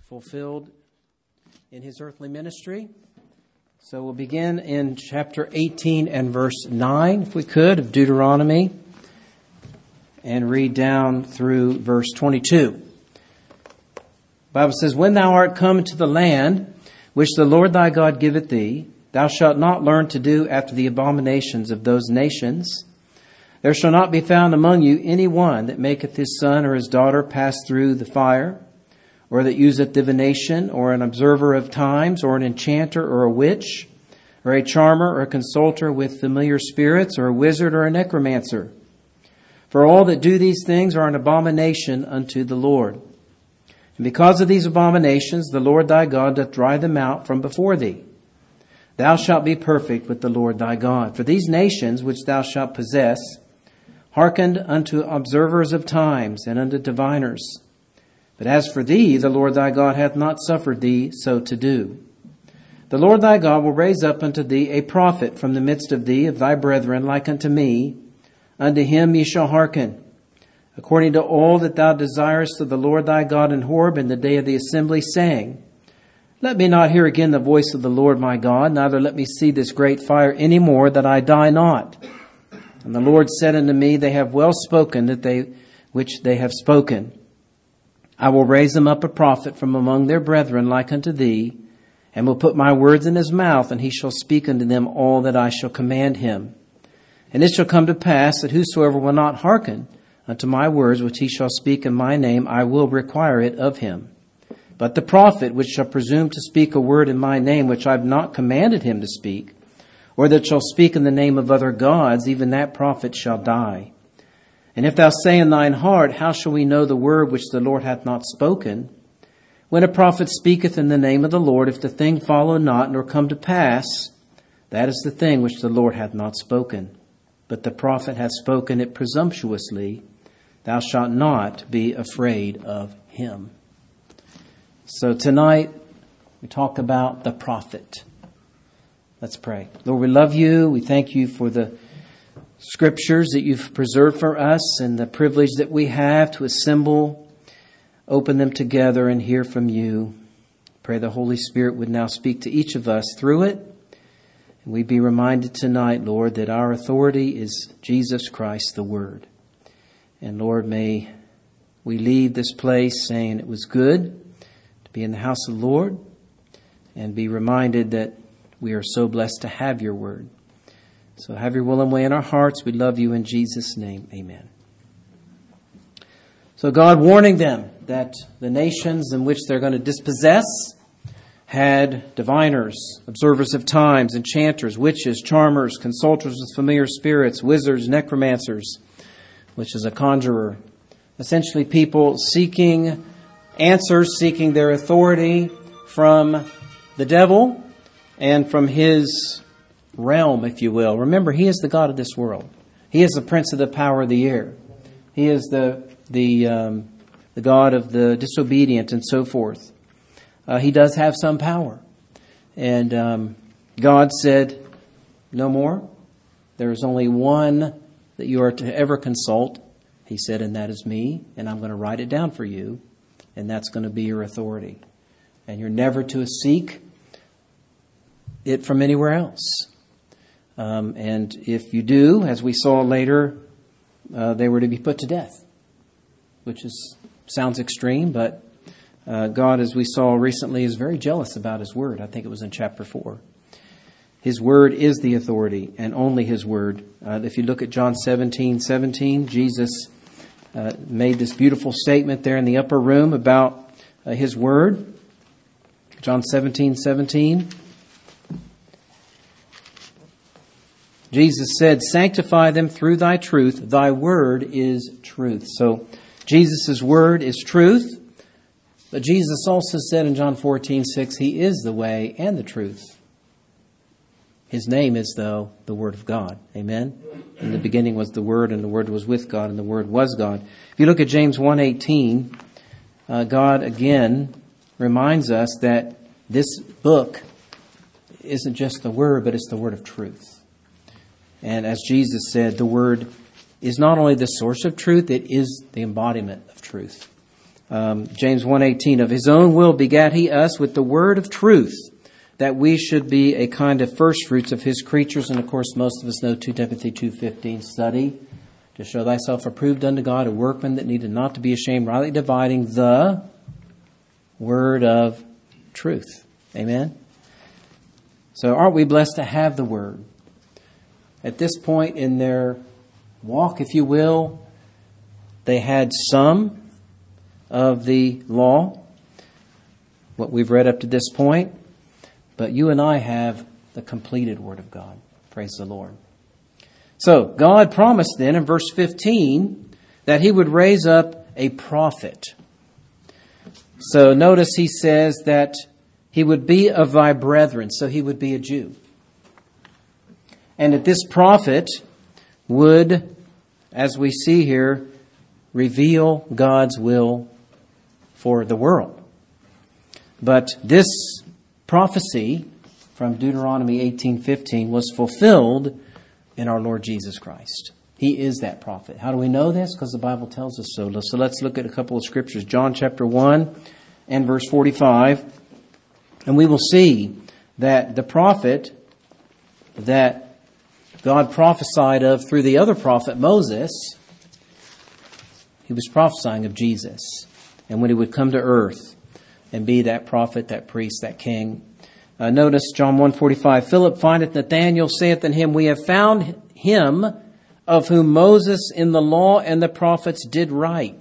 fulfilled in his earthly ministry. So we'll begin in chapter 18 and verse 9, if we could, of Deuteronomy, and read down through verse 22. The Bible says, "When thou art come to the land which the Lord thy God giveth thee, thou shalt not learn to do after the abominations of those nations. There shall not be found among you any one that maketh his son or his daughter pass through the fire, or that useth divination, or an observer of times, or an enchanter, or a witch, or a charmer, or a consulter with familiar spirits, or a wizard, or a necromancer. For all that do these things are an abomination unto the Lord. And because of these abominations, the Lord thy God doth drive them out from before thee. Thou shalt be perfect with the Lord thy God. For these nations which thou shalt possess hearkened unto observers of times and unto diviners. But as for thee, the Lord thy God hath not suffered thee so to do. The Lord thy God will raise up unto thee a prophet from the midst of thee, of thy brethren, like unto me. Unto him ye shall hearken, according to all that thou desirest of the Lord thy God in Horeb in the day of the assembly, saying, Let me not hear again the voice of the Lord my God, neither let me see this great fire any more, that I die not. And the Lord said unto me, They have well spoken which they have spoken. I will raise them up a prophet from among their brethren like unto thee, and will put my words in his mouth, and he shall speak unto them all that I shall command him. And it shall come to pass that whosoever will not hearken unto my words which he shall speak in my name, I will require it of him. But the prophet which shall presume to speak a word in my name which I have not commanded him to speak, or that shall speak in the name of other gods, even that prophet shall die. And if thou say in thine heart, How shall we know the word which the Lord hath not spoken? When a prophet speaketh in the name of the Lord, if the thing follow not, nor come to pass, that is the thing which the Lord hath not spoken. But the prophet hath spoken it presumptuously. Thou shalt not be afraid of him." So tonight, we talk about the prophet. Let's pray. Lord, we love you. We thank you for the scriptures that you've preserved for us and the privilege that we have to assemble, open them together, and hear from you. Pray the Holy Spirit would now speak to each of us through it. And we be reminded tonight, Lord, that our authority is Jesus Christ, the Word. And Lord, may we leave this place saying it was good to be in the house of the Lord, and be reminded that we are so blessed to have your Word. So have your will and way in our hearts. We love you in Jesus' name. Amen. So God warning them that the nations in which they're going to dispossess had diviners, observers of times, enchanters, witches, charmers, consulters with familiar spirits, wizards, necromancers, which is a conjurer. Essentially people seeking answers, seeking their authority from the devil and from his realm, if you will. Remember, he is the God of this world. He is the prince of the power of the air. He is the God of the disobedient and so forth. He does have some power. And God said, no more. There is only one that you are to ever consult. He said, and that is me. And I'm going to write it down for you. And that's going to be your authority. And you're never to seek it from anywhere else. And if you do, as we saw later, they were to be put to death, which sounds extreme, but God, as we saw recently, is very jealous about His Word. I think it was in chapter 4. His Word is the authority, and only His Word. If you look at John 17:17, Jesus made this beautiful statement there in the upper room about His Word. John 17:17. Jesus said, Sanctify them through thy truth. Thy word is truth. So Jesus' word is truth. But Jesus also said in John 14:6, He is the way and the truth. His name is, though, the Word of God. Amen? In the beginning was the Word, and the Word was with God, and the Word was God. If you look at James 1:18, God again reminds us that this book isn't just the Word, but it's the Word of truth. And as Jesus said, the Word is not only the source of truth, it is the embodiment of truth. James 1:18, of his own will begat he us with the word of truth, that we should be a kind of first fruits of his creatures. And of course, most of us know 2 Timothy 2:15, study to show thyself approved unto God, a workman that needed not to be ashamed, rightly dividing the word of truth. Amen? So aren't we blessed to have the word? At this point in their walk, if you will, they had some of the law, what we've read up to this point, but you and I have the completed Word of God. Praise the Lord. So, God promised then in verse 15 that He would raise up a prophet. So, notice He says that He would be of thy brethren, so He would be a Jew. And that this prophet would, as we see here, reveal God's will for the world. But this prophecy from Deuteronomy 18:15 was fulfilled in our Lord Jesus Christ. He is that prophet. How do we know this? Because the Bible tells us so. So let's look at a couple of scriptures. John chapter 1 and verse 45. And we will see that the prophet that God prophesied of through the other prophet, Moses, he was prophesying of Jesus. And when he would come to earth and be that prophet, that priest, that king. Notice John 1:45. Philip findeth Nathanael, saith unto him, we have found him of whom Moses in the law and the prophets did write.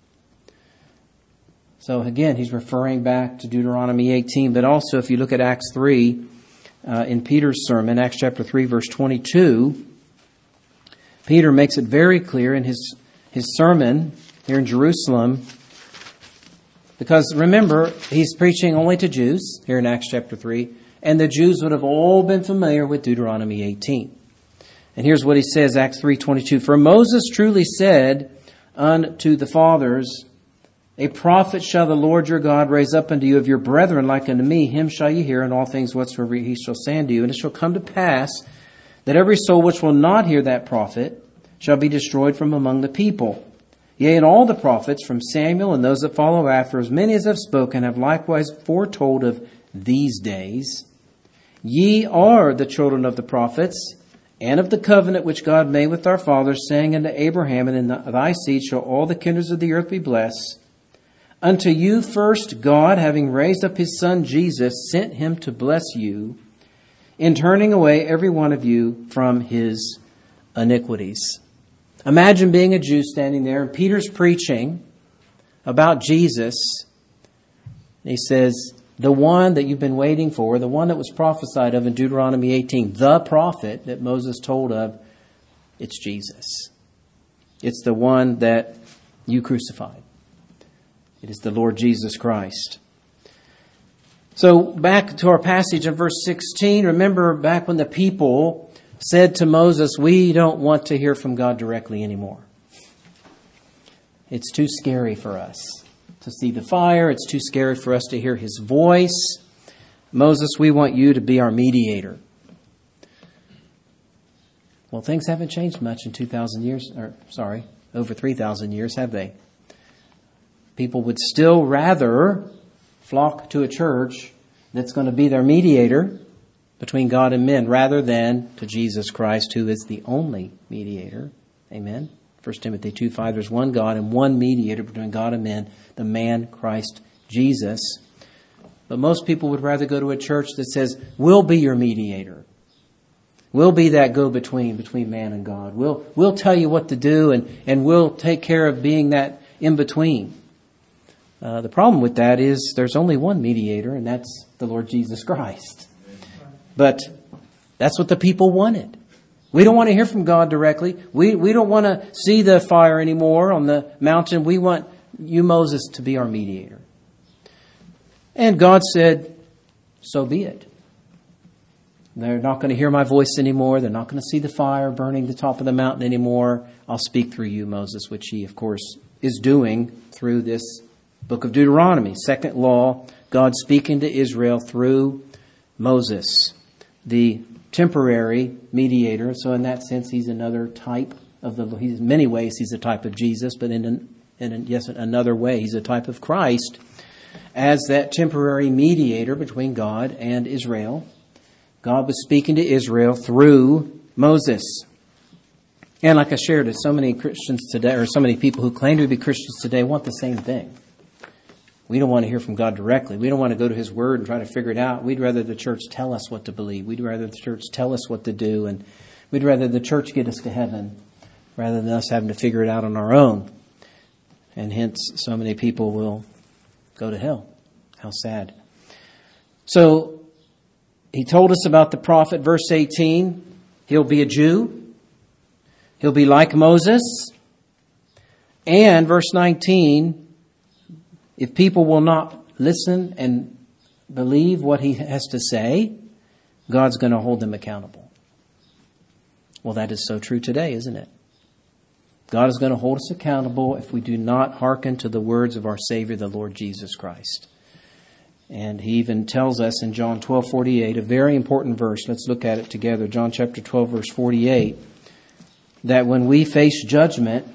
So again, he's referring back to Deuteronomy 18. But also if you look at Acts 3, in Peter's sermon, Acts chapter 3, verse 22, Peter makes it very clear in his sermon here in Jerusalem. Because remember, he's preaching only to Jews here in Acts chapter 3. And the Jews would have all been familiar with Deuteronomy 18. And here's what he says, Acts 3:22. For Moses truly said unto the fathers, a prophet shall the Lord your God raise up unto you of your brethren like unto me. Him shall ye hear in all things whatsoever he shall say unto you. And it shall come to pass that every soul which will not hear that prophet shall be destroyed from among the people. Yea, and all the prophets from Samuel and those that follow after, as many as have spoken, have likewise foretold of these days. Ye are the children of the prophets, and of the covenant which God made with our fathers, saying unto Abraham, and in thy seed shall all the kindreds of the earth be blessed. Unto you first God, having raised up his Son Jesus, sent him to bless you, in turning away every one of you from his iniquities. Imagine being a Jew standing there, and Peter's preaching about Jesus. And he says, the one that you've been waiting for, the one that was prophesied of in Deuteronomy 18, the prophet that Moses told of, it's Jesus. It's the one that you crucified. It is the Lord Jesus Christ. So back to our passage in verse 16. Remember back when the people said to Moses, we don't want to hear from God directly anymore. It's too scary for us to see the fire. It's too scary for us to hear his voice. Moses, we want you to be our mediator. Well, things haven't changed much in 2,000 years, over 3,000 years, have they? People would still rather flock to a church that's going to be their mediator between God and men, rather than to Jesus Christ, who is the only mediator. Amen. 1 Timothy 2:5, there's one God and one mediator between God and men, the man Christ Jesus. But most people would rather go to a church that says, we'll be your mediator. We'll be that go-between between man and God. We'll tell you what to do, and we'll take care of being that in-between. The problem with that is there's only one mediator, and that's the Lord Jesus Christ. But that's what the people wanted. We don't want to hear from God directly. We don't want to see the fire anymore on the mountain. We want you, Moses, to be our mediator. And God said, so be it. They're not going to hear my voice anymore. They're not going to see the fire burning the top of the mountain anymore. I'll speak through you, Moses, which he, of course, is doing through this book of Deuteronomy. Second law, God speaking to Israel through Moses, the temporary mediator. So in that sense, he's another type of in many ways, he's a type of Jesus, but in in another way. He's a type of Christ as that temporary mediator between God and Israel. God was speaking to Israel through Moses. And like I shared it, so many Christians today, or so many people who claim to be Christians today, want the same thing. We don't want to hear from God directly. We don't want to go to His Word and try to figure it out. We'd rather the church tell us what to believe. We'd rather the church tell us what to do. And we'd rather the church get us to heaven rather than us having to figure it out on our own. And hence, so many people will go to hell. How sad. So, He told us about the prophet, verse 18. He'll be a Jew. He'll be like Moses. And verse 19, if people will not listen and believe what he has to say, God's going to hold them accountable. Well, that is so true today, isn't it? God is going to hold us accountable if we do not hearken to the words of our Savior, the Lord Jesus Christ. And He even tells us in John 12:48, a very important verse. Let's look at it together. John chapter 12, verse 48. That when we face judgment,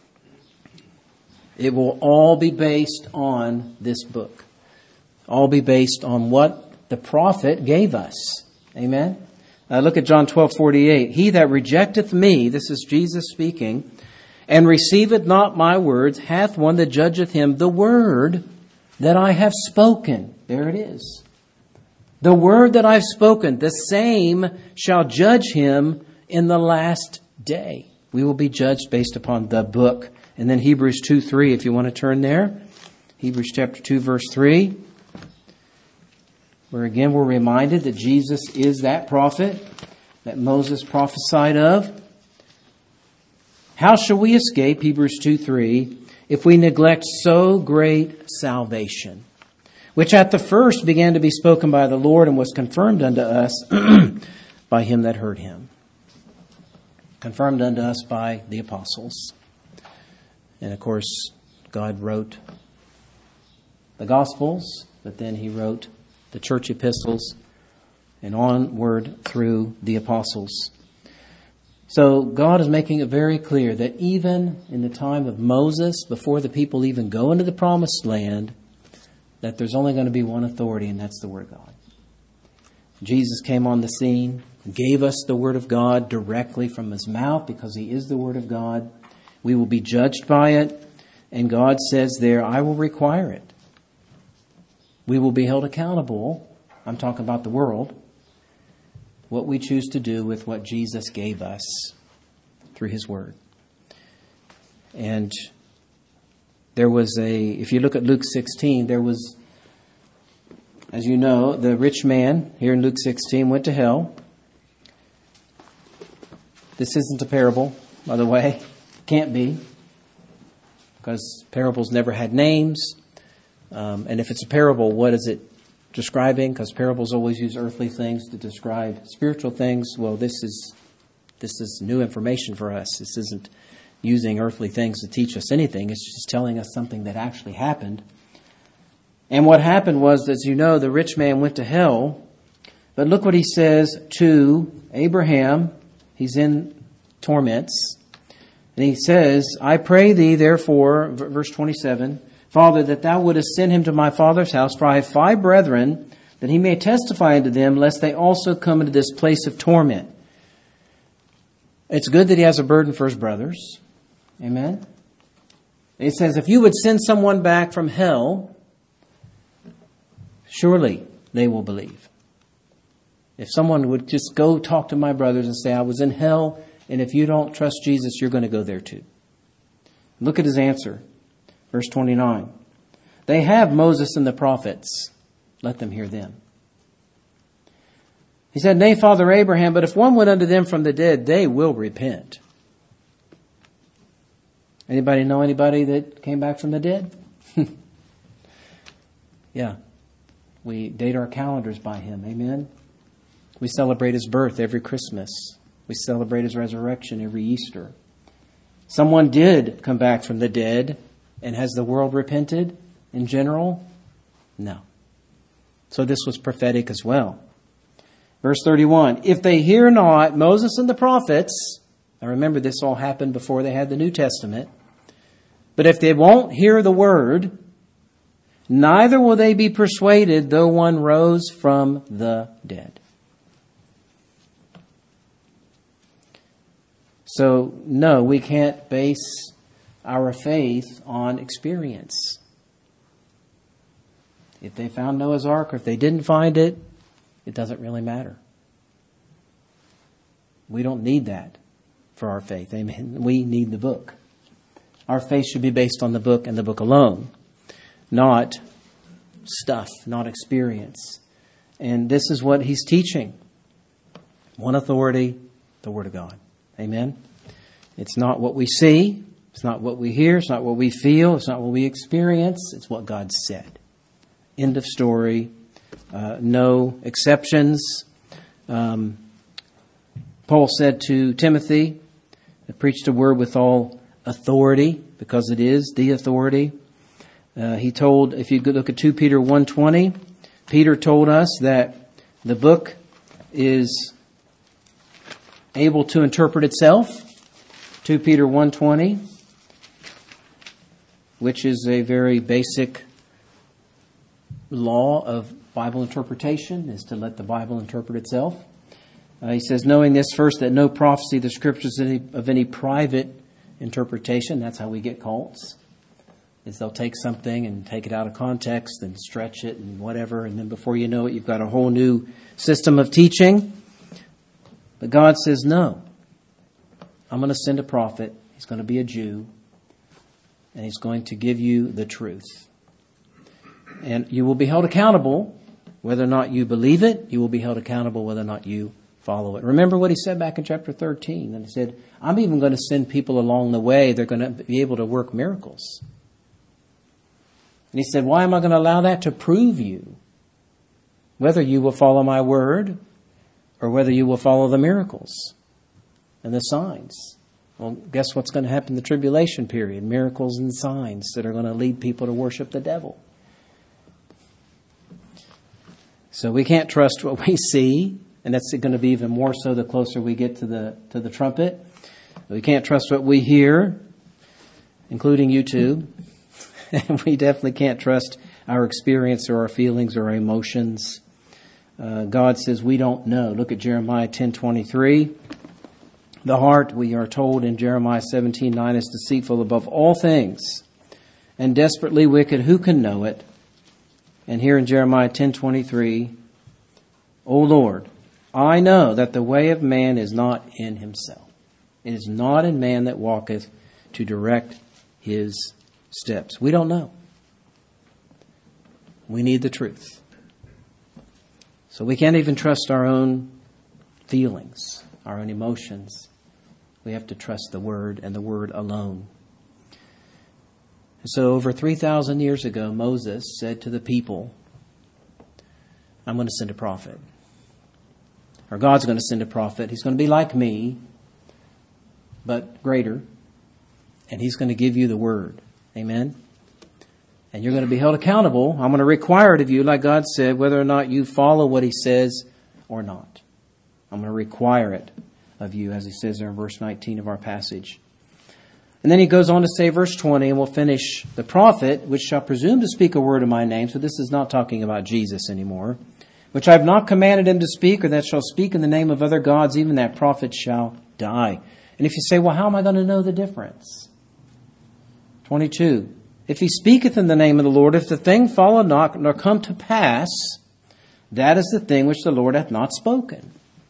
it will all be based on this book. All be based on what the prophet gave us. Amen? Look at John 12:48. He that rejecteth me, this is Jesus speaking, and receiveth not my words, hath one that judgeth him, the word that I have spoken. There it is. The word that I've spoken, the same shall judge him in the last day. We will be judged based upon the book. And then Hebrews 2:3, if you want to turn there. Hebrews chapter 2, verse 3. Where again we're reminded that Jesus is that prophet that Moses prophesied of. How shall we escape, Hebrews 2:3, if we neglect so great salvation, which at the first began to be spoken by the Lord and was confirmed unto us by him that heard him. Confirmed unto us by the apostles. And of course, God wrote the Gospels, but then He wrote the church epistles and onward through the apostles. So God is making it very clear that even in the time of Moses, before the people even go into the promised land, that there's only going to be one authority, and that's the Word of God. Jesus came on the scene, gave us the Word of God directly from His mouth because He is the Word of God. We will be judged by it, and God says there, I will require it. We will be held accountable. I'm talking about the world. What we choose to do with what Jesus gave us through His Word. And there was if you look at Luke 16, there was, as you know, the rich man here in Luke 16 went to hell. This isn't a parable, by the way. Can't be. Because parables never had names. And if it's a parable, what is it describing? Because parables always use earthly things to describe spiritual things. Well, this is new information for us. This isn't using earthly things to teach us anything. It's just telling us something that actually happened. And what happened was, as you know, the rich man went to hell. But look what he says to Abraham. He's in torments. And he says, I pray thee, therefore, verse 27, Father, that thou wouldest send him to my father's house, for I have 5 brethren, that he may testify unto them, lest they also come into this place of torment. It's good that he has a burden for his brothers. Amen. It says, if you would send someone back from hell, surely they will believe. If someone would just go talk to my brothers and say, I was in hell, and if you don't trust Jesus, you're going to go there too. Look at his answer. Verse 29. They have Moses and the prophets. Let them hear them. He said, Nay, Father Abraham, but if one went unto them from the dead, they will repent. Anybody know anybody that came back from the dead? Yeah. We date our calendars by him. Amen. We celebrate his birth every Christmas. We celebrate his resurrection every Easter. Someone did come back from the dead, and has the world repented in general? No. So this was prophetic as well. Verse 31, if they hear not Moses and the prophets, now remember this all happened before they had the New Testament, But if they won't hear the word, neither will they be persuaded, though one rose from the dead. So, no, we can't base our faith on experience. If they found Noah's Ark or if they didn't find it, it doesn't really matter. We don't need that for our faith. Amen. We need the book. Our faith should be based on the book and the book alone, not stuff, not experience. And this is what he's teaching. One authority, the Word of God. Amen. It's not what we see. It's not what we hear. It's not what we feel. It's not what we experience. It's what God said. End of story. No exceptions. Paul said to Timothy, preached a word with all authority, because it is the authority. He told, if you look at 2 Peter 1:20, Peter told us that the book is able to interpret itself. 2 Peter 1:20, which is a very basic law of Bible interpretation, is to let the Bible interpret itself. He says, knowing this first, that no prophecy of the Scriptures of any private interpretation. That's how we get cults, is they'll take something and take it out of context and stretch it and whatever, and then before you know it, you've got a whole new system of teaching. But God says, no, I'm going to send a prophet. He's going to be a Jew, and he's going to give you the truth. And you will be held accountable whether or not you believe it. You will be held accountable whether or not you follow it. Remember what he said back in chapter 13. And he said, I'm even going to send people along the way. They're going to be able to work miracles. And he said, why am I going to allow that? To prove you whether you will follow my word or whether you will follow the miracles and the signs. Well, guess what's going to happen in the tribulation period? Miracles and signs that are going to lead people to worship the devil. So we can't trust what we see. And that's going to be even more so the closer we get to the trumpet. We can't trust what we hear, including YouTube. And we definitely can't trust our experience or our feelings or our emotions. God says we don't know. Look at Jeremiah 10:23. The heart, we are told in Jeremiah 17:9, is deceitful above all things and desperately wicked. Who can know it? And here in Jeremiah 10:23, O Lord, I know that the way of man is not in himself. It is not in man that walketh to direct his steps. We don't know. We need the truth. So we can't even trust our own feelings, our own emotions. We have to trust the Word and the Word alone. So over 3,000 years ago, Moses said to the people, I'm going to send a prophet. Or God's going to send a prophet. He's going to be like me, but greater. And he's going to give you the word. Amen? And you're going to be held accountable. I'm going to require it of you, like God said, whether or not you follow what he says or not. I'm going to require it of you, as he says there in verse 19 of our passage. And then he goes on to say, verse 20, and we'll finish, the prophet, which shall presume to speak a word in my name. So this is not talking about Jesus anymore. Which I have not commanded him to speak, or that shall speak in the name of other gods, even that prophet shall die. And if you say, well, how am I going to know the difference? 22. If he speaketh in the name of the Lord, if the thing follow not, nor come to pass, that is the thing which the Lord hath not spoken.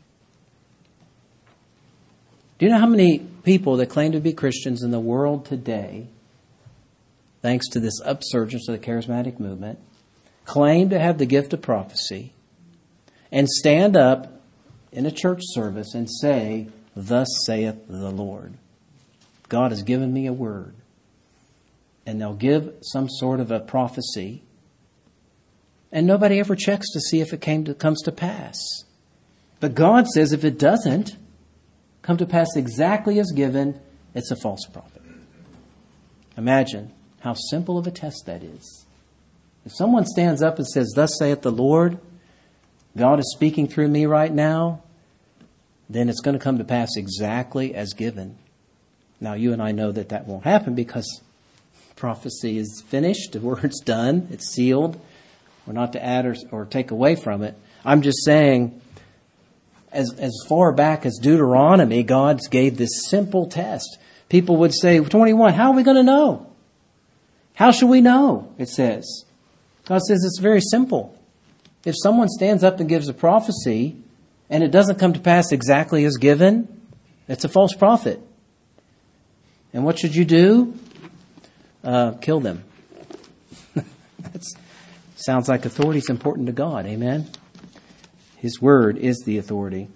Do you know how many people that claim to be Christians in the world today, thanks to this upsurgence of the charismatic movement, claim to have the gift of prophecy, and stand up in a church service and say, thus saith the Lord. God has given me a word. And they'll give some sort of a prophecy. And nobody ever checks to see if it comes to pass. But God says if it doesn't come to pass exactly as given, it's a false prophet. Imagine how simple of a test that is. If someone stands up and says, thus saith the Lord, God is speaking through me right now, then it's going to come to pass exactly as given. Now, you and I know that that won't happen because prophecy is finished. The word's done. It's sealed. We're not to add or take away from it. I'm just saying, as far back as Deuteronomy, God gave this simple test. People would say, 21, how are we going to know? How should we know? It says. God says it's very simple. If someone stands up and gives a prophecy and it doesn't come to pass exactly as given, it's a false prophet. And what should you do? Kill them. That sounds like authority is important to God. Amen? His word is the authority.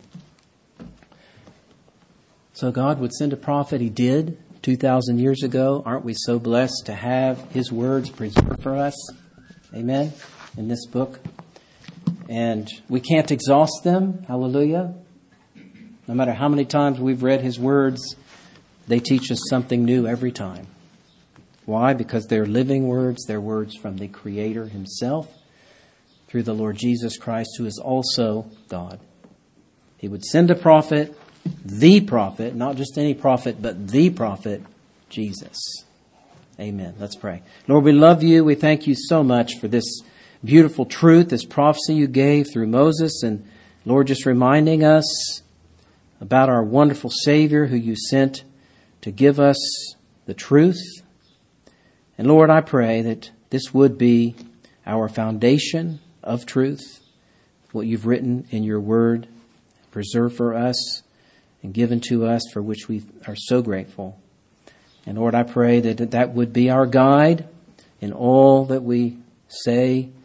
So God would send a prophet. He did 2,000 years ago. Aren't we so blessed to have His words preserved for us? Amen? In this book. And we can't exhaust them. Hallelujah. No matter how many times we've read His words, they teach us something new every time. Why? Because they're living words. They're words from the Creator Himself through the Lord Jesus Christ, who is also God. He would send a prophet, the prophet, not just any prophet, but the prophet, Jesus. Amen. Let's pray. Lord, we love You. We thank You so much for this beautiful truth, this prophecy You gave through Moses. And Lord, just reminding us about our wonderful Savior who You sent to give us the truth. And Lord, I pray that this would be our foundation of truth, what You've written in Your word, preserved for us and given to us, for which we are so grateful. And Lord, I pray that that would be our guide in all that we say